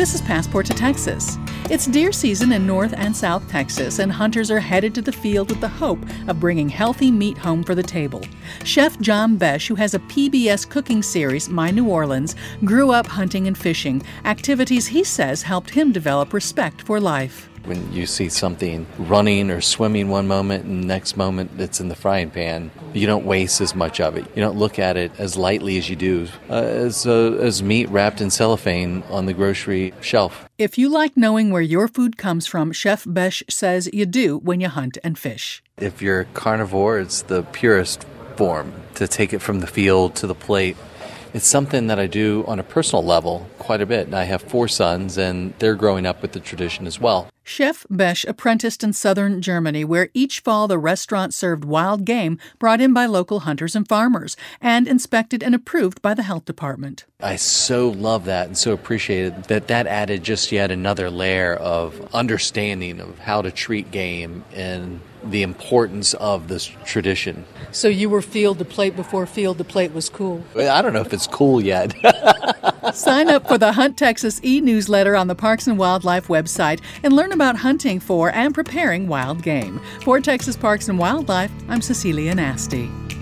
This is Passport to Texas. It's deer season in North and South Texas, and hunters are headed to the field with the hope of bringing healthy meat home for the table. Chef John Besh, who has a PBS cooking series, My New Orleans, grew up hunting and fishing, activities he says helped him develop respect for life. When you see something running or swimming one moment and the next moment it's in the frying pan, you don't waste as much of it. You don't look at it as lightly as you do as meat wrapped in cellophane on the grocery shelf. If you like knowing where your food comes from, Chef Besh says you do when you hunt and fish. If you're a carnivore, it's the purest form to take it from the field to the plate. It's something that I do on a personal level quite a bit. And I have 4 sons, and they're growing up with the tradition as well. Chef Besh apprenticed in southern Germany, where each fall the restaurant served wild game brought in by local hunters and farmers, and inspected and approved by the health department. I so love that and so appreciated that added just yet another layer of understanding of how to treat game and the importance of this tradition. So you were field to plate before field to plate was cool? I don't know if it's cool yet. Sign up for the Hunt Texas e-newsletter on the Parks and Wildlife website and learn about hunting for and preparing wild game. For Texas Parks and Wildlife, I'm Cecilia Nasty.